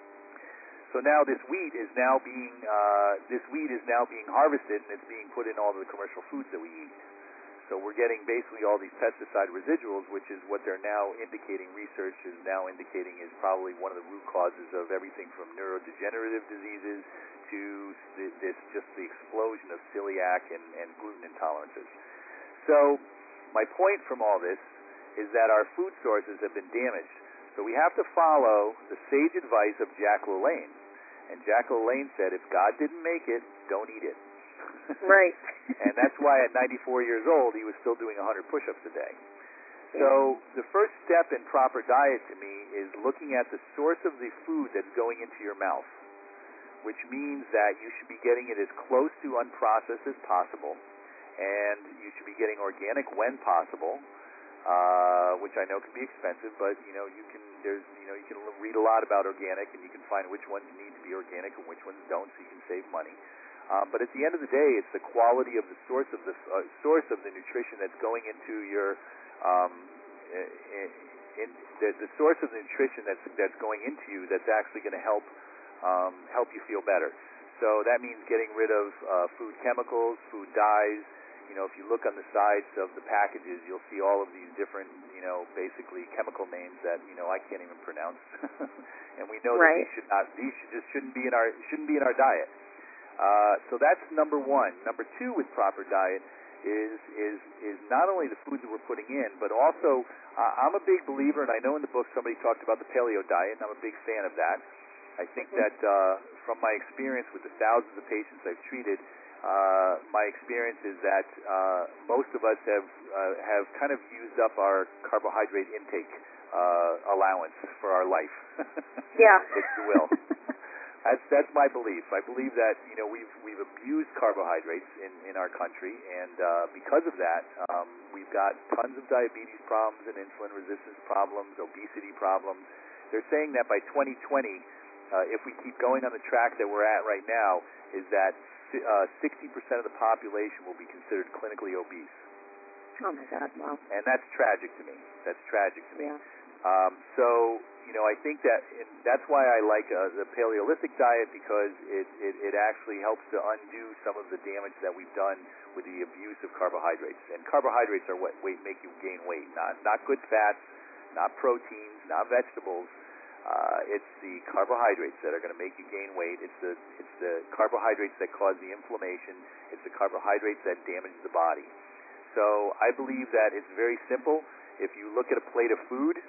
So now this wheat is now being uh, this wheat is now being harvested, and it's being put in all the commercial foods that we eat. So we're getting basically all these pesticide residuals, which is what they're now indicating. Research is now indicating is probably one of the root causes of everything from neurodegenerative diseases to this just the explosion of celiac and, and gluten intolerances. So my point from all this is that our food sources have been damaged. So we have to follow the sage advice of Jack LaLanne. And Jack LaLanne said, if God didn't make it, don't eat it. Right. And that's why at ninety-four years old, he was still doing one hundred push-ups a day. So the first step in proper diet to me is looking at the source of the food that's going into your mouth, which means that you should be getting it as close to unprocessed as possible, and you should be getting organic when possible. Uh, which I know can be expensive, but you know you can there's you know you can read a lot about organic, and you can find which ones need to be organic and which ones don't, so you can save money. Um, but at the end of the day, it's the quality of the source of the uh, source of the nutrition that's going into your um, in, in the, the source of the nutrition that's that's going into you that's actually going to help um, help you feel better. So that means getting rid of uh, food chemicals, food dyes. You know, if you look on the sides of the packages, you'll see all of these different, you know, basically chemical names that, you know, I can't even pronounce. And we know right. that these should not, these should, just shouldn't be in our, shouldn't be in our diet. Uh, so that's number one. Number two with proper diet is is is not only the foods that we're putting in, but also uh, I'm a big believer, and I know in the book somebody talked about the paleo diet, and I'm a big fan of that. I think Mm-hmm. that uh, from my experience with the thousands of patients I've treated, uh, my experience is that uh, most of us have uh, have kind of used up our carbohydrate intake uh, allowance for our life, Yeah. if you will. That's that's my belief. I believe that you know we've we've abused carbohydrates in, in our country, and uh, because of that, um, we've got tons of diabetes problems and insulin resistance problems, obesity problems. They're saying that by twenty twenty, uh, if we keep going on the track that we're at right now, is that uh, sixty percent of the population will be considered clinically obese. Oh my God! Wow. And that's tragic to me. That's tragic to me. Yeah. Um, so, you know, I think that and that's why I like uh, the Paleolithic diet, because it, it, it actually helps to undo some of the damage that we've done with the abuse of carbohydrates. And carbohydrates are what weight make you gain weight, not not good fats, not proteins, not vegetables. Uh, it's the carbohydrates that are going to make you gain weight. It's the it's the carbohydrates that cause the inflammation. It's the carbohydrates that damage the body. So I believe that it's very simple. If you look at a plate of food,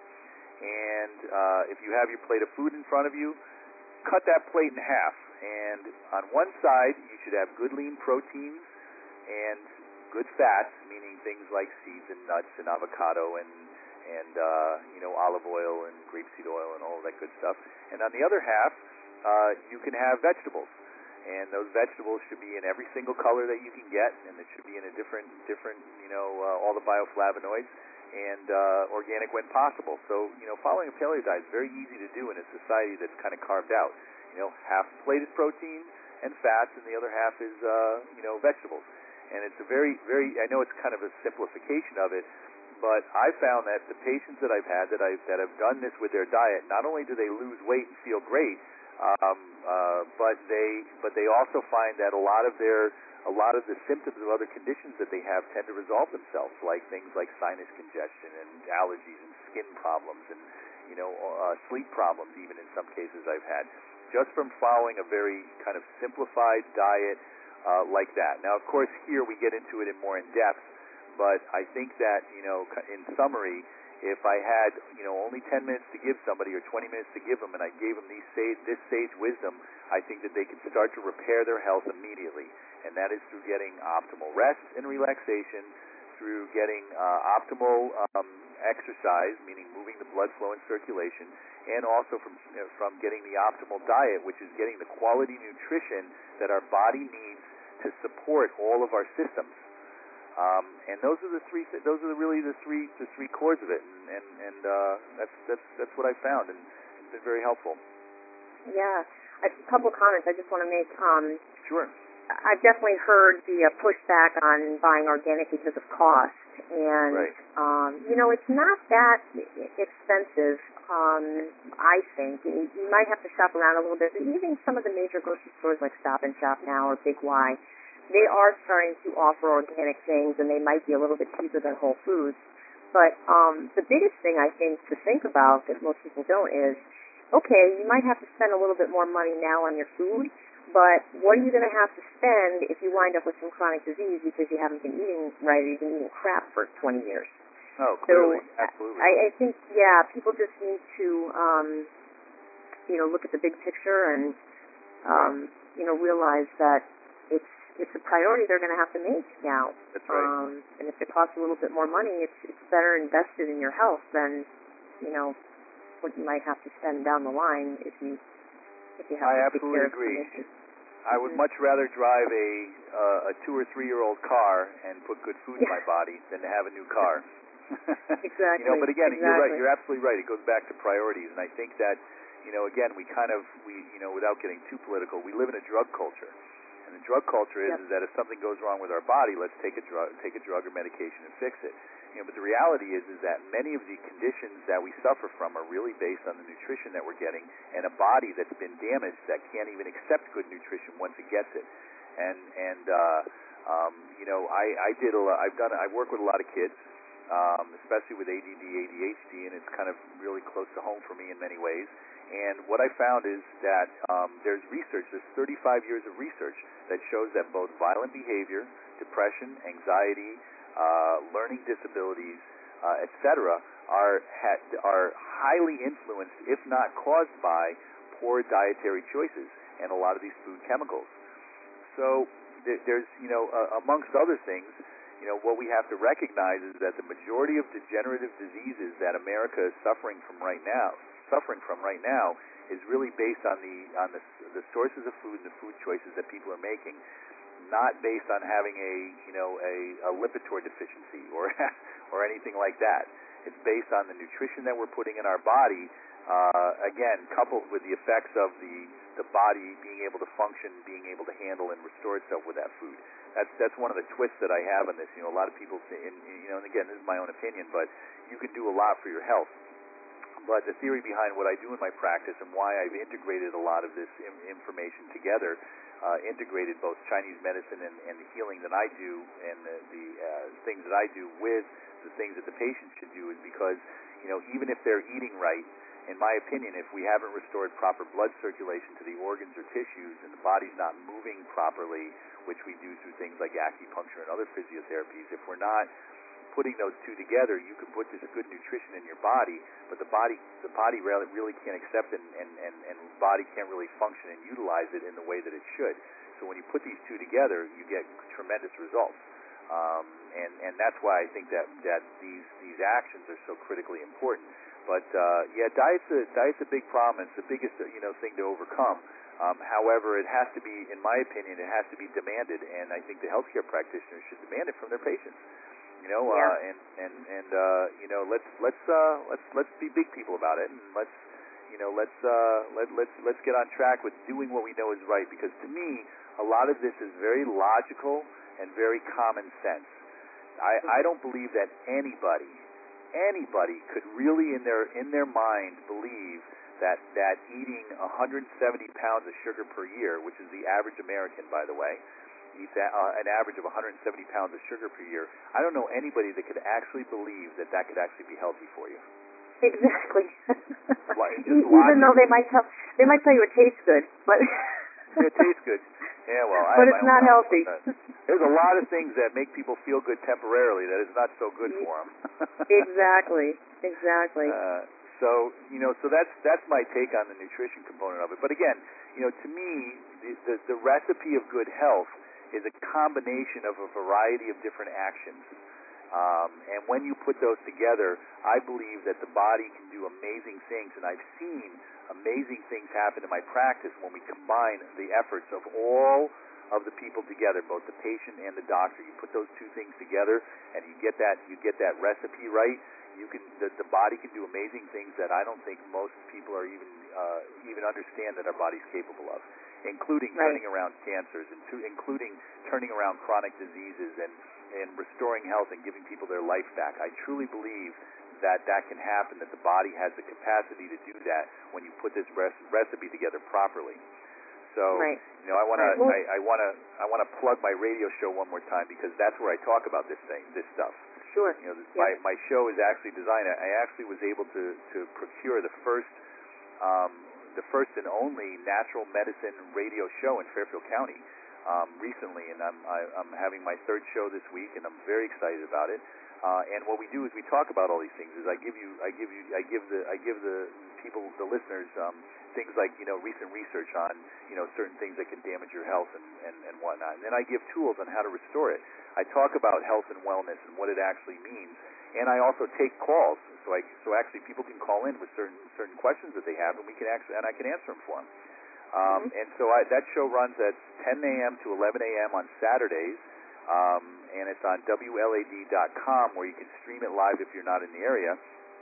and uh, if you have your plate of food in front of you, cut that plate in half. And on one side, you should have good lean proteins and good fats, meaning things like seeds and nuts and avocado and and uh, you know olive oil and grapeseed oil and all of that good stuff. And on the other half, uh, you can have vegetables. And those vegetables should be in every single color that you can get, and it should be in a different, different, you know, uh, all the bioflavonoids, and uh, organic when possible. So, you know, following a paleo diet is very easy to do in a society that's kind of carved out. You know, half the plate is protein and fats, and the other half is, uh, you know, vegetables. And it's a very, very, I know it's kind of a simplification of it, but I found that the patients that I've had that, I, that have done this with their diet, not only do they lose weight and feel great, Um, uh, but they but they also find that a lot of their a lot of the symptoms of other conditions that they have tend to resolve themselves, like things like sinus congestion and allergies and skin problems and you know uh, sleep problems, even in some cases I've had, just from following a very kind of simplified diet uh, like that. Now, of course, here we get into it in more in depth, but I think that you know in summary, if I had, you know, only ten minutes to give somebody or twenty minutes to give them, and I gave them these sage, this sage wisdom, I think that they can start to repair their health immediately. And that is through getting optimal rest and relaxation, through getting uh, optimal um, exercise, meaning moving the blood flow and circulation, and also from you know, from getting the optimal diet, which is getting the quality nutrition that our body needs to support all of our systems. Um, and those are the three. Those are really the three. The three cores of it, and and, and uh, that's that's that's what I found, and it's been very helpful. Yeah. A couple comments I just want to make. Um, Sure. I've definitely heard the uh, pushback on buying organic because of cost, and Right. um, you know it's not that expensive. Um, I think you, you might have to shop around a little bit, but even some of the major grocery stores like Stop and Shop now or Big Y, they are starting to offer organic things, and they might be a little bit cheaper than Whole Foods. But um, the biggest thing I think to think about that most people don't is, okay, you might have to spend a little bit more money now on your food, but what are you going to have to spend if you wind up with some chronic disease because you haven't been eating right or you've been eating crap for twenty years? Oh, clearly, so absolutely. I, I think, yeah, people just need to, um, you know, look at the big picture and, um, you know, realize that it's it's a priority they're going to have to make now. That's right. Um, and if it costs a little bit more money, it's it's better invested in your health than, you know, what you might have to spend down the line if you if you have I to take absolutely care of agree. some issues. I would much rather drive a uh, a two or three year old car and put good food in my body than to have a new car. Exactly. You know, but again, exactly. you're right. You're absolutely right. It goes back to priorities, and I think that, you know, again, we kind of we you know, without getting too political, we live in a drug culture, and the drug culture is, Yep. is that if something goes wrong with our body, let's take a drug, take a drug or medication and fix it. You know, but the reality is, is that many of the conditions that we suffer from are really based on the nutrition that we're getting and a body that's been damaged that can't even accept good nutrition once it gets it. And and uh, um, you know, I, I did a lot, I've done I've worked with a lot of kids, um, especially with A D D, A D H D, and it's kind of really close to home for me in many ways. And what I found is that um, there's research, there's thirty-five years of research that shows that both violent behavior, depression, anxiety, uh, learning disabilities, uh, et cetera, are, ha- are highly influenced, if not caused by, poor dietary choices and a lot of these food chemicals. So th- there's, you know, uh, amongst other things, you know, what we have to recognize is that the majority of degenerative diseases that America is suffering from right now, suffering from right now, is really based on the on the, the sources of food and the food choices that people are making, not based on having a you know a, a Lipitor deficiency or or anything like that. It's based on the nutrition that we're putting in our body. Uh, again, coupled with the effects of the the body being able to function, being able to handle and restore itself with that food. That's that's one of the twists that I have on this. You know, a lot of people say, and, you know, and again, this is my own opinion, but you can do a lot for your health. But the theory behind what I do in my practice and why I've integrated a lot of this im- information together, uh, integrated both Chinese medicine and, and the healing that I do and the, the uh, things that I do with the things that the patient should do, is because, you know, even if they're eating right, in my opinion, if we haven't restored proper blood circulation to the organs or tissues and the body's not moving properly, which we do through things like acupuncture and other physiotherapies, if we're not putting those two together, you can put this good nutrition in your body, but the body the body really, really can't accept it, and, and, and the body can't really function and utilize it in the way that it should. So when you put these two together, you get tremendous results. Um, and, and that's why I think that, that these these actions are so critically important. But uh, yeah, diet's a, diet's a big problem. It's the biggest you know thing to overcome. Um, however, it has to be, in my opinion, it has to be demanded, and I think the healthcare practitioners should demand it from their patients. You know, yeah. uh, and and and uh, you know, let's let's uh, let's let's be big people about it, and let's you know let's uh, let let's let's get on track with doing what we know is right. Because to me, a lot of this is very logical and very common sense. I I don't believe that anybody anybody could really in their in their mind believe that that eating one hundred seventy pounds of sugar per year, which is the average American, by the way, eats a, uh, an average of one hundred seventy pounds of sugar per year. I don't know anybody that could actually believe that that could actually be healthy for you. Exactly. Like, just Even though they might tell they might tell you it tastes good, but it tastes good. Yeah, well, I but have it's my not own healthy. There's a lot of things that make people feel good temporarily that is not so good for them. Exactly. Exactly. Uh, so you know, so that's that's my take on the nutrition component of it. But again, you know, to me, the the, the recipe of good health is a combination of a variety of different actions. Um, and when you put those together, I believe that the body can do amazing things. And I've seen amazing things happen in my practice when we combine the efforts of all of the people together, both the patient and the doctor. You put those two things together, and you get that you get that recipe right. You can the, the body can do amazing things that I don't think most people are even uh, even understand that our body's capable of, including right. turning around cancers, and to, including turning around chronic diseases, and and restoring health and giving people their life back. I truly believe that that can happen, that the body has the capacity to do that when you put this recipe together properly. So, right. you know, I want right. to well, I, I want to I want to plug my radio show one more time, because that's where I talk about this thing, this stuff. Sure. You know, this, yep. my my show is actually designed. I actually was able to to procure the first um, the first and only natural medicine radio show in Fairfield County. Um, recently, and I'm, I, I'm having my third show this week, and I'm very excited about it. Uh, and what we do is we talk about all these things. Is I give you, I give you, I give the, I give the people, the listeners, um, things like you know recent research on you know certain things that can damage your health and, and, and whatnot. And then I give tools on how to restore it. I talk about health and wellness and what it actually means. And I also take calls, so I, so actually people can call in with certain certain questions that they have, and we can actually, and I can answer them for them. Um, mm-hmm. And so I, that show runs at ten a.m. to eleven a.m. on Saturdays, um, and it's on W L A D dot com, where you can stream it live if you're not in the area,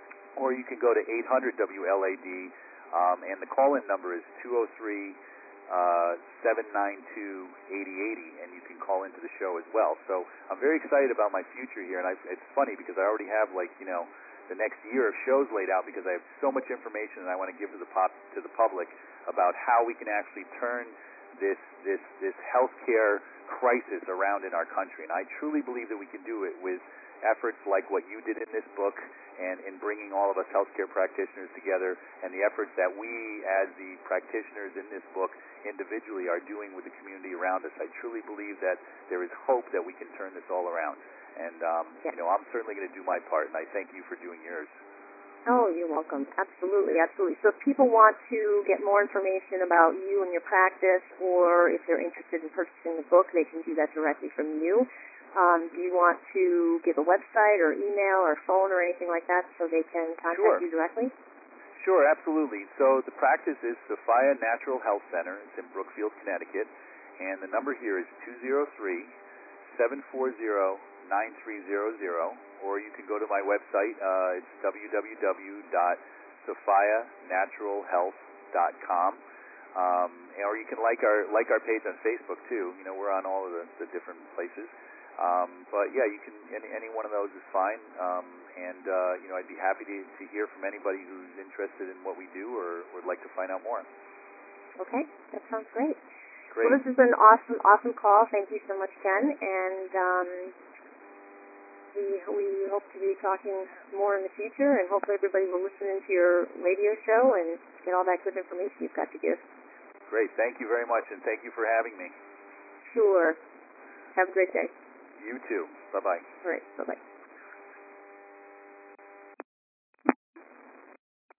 or you can go to eight hundred W L A D, um, and the call-in number is two oh three, uh, seven nine two, eight zero eight zero, and you can call into the show as well. So I'm very excited about my future here, and I, it's funny because I already have, like, you know, the next year of shows laid out because I have so much information that I want to give to the pop to the public about how we can actually turn this this this healthcare crisis around in our country. And I truly believe that we can do it with efforts like what you did in this book and in bringing all of us healthcare practitioners together, and the efforts that we as the practitioners in this book individually are doing with the community around us. I truly believe that there is hope that we can turn this all around. And, um, yes. you know, I'm certainly going to do my part, and I thank you for doing yours. Oh, you're welcome. Absolutely, absolutely. So if people want to get more information about you and your practice, or if they're interested in purchasing the book, they can do that directly from you. Um, do you want to give a website or email or phone or anything like that so they can contact Sure. you directly? Sure, absolutely. So the practice is Sophia Natural Health Center. It's in Brookfield, Connecticut. And the number here is two oh three, seven four zero, nine three zero zero. Or you can go to my website. Uh, it's w w w dot sophia natural health dot com. Um, or you can like our like our page on Facebook too. You know, we're on all of the, the different places. Um, but yeah, you can any, any one of those is fine. Um, and uh, you know, I'd be happy to, to hear from anybody who's interested in what we do or would like to find out more. Okay, that sounds great. Great. Well, this has been an awesome, awesome call. Thank you so much, Ken. And um, we we hope to be talking more in the future, and hopefully everybody will listen into your radio show and get all that good information you've got to give. Great. Thank you very much, and thank you for having me. Sure. Have a great day. You too. Bye-bye. All right. Bye-bye.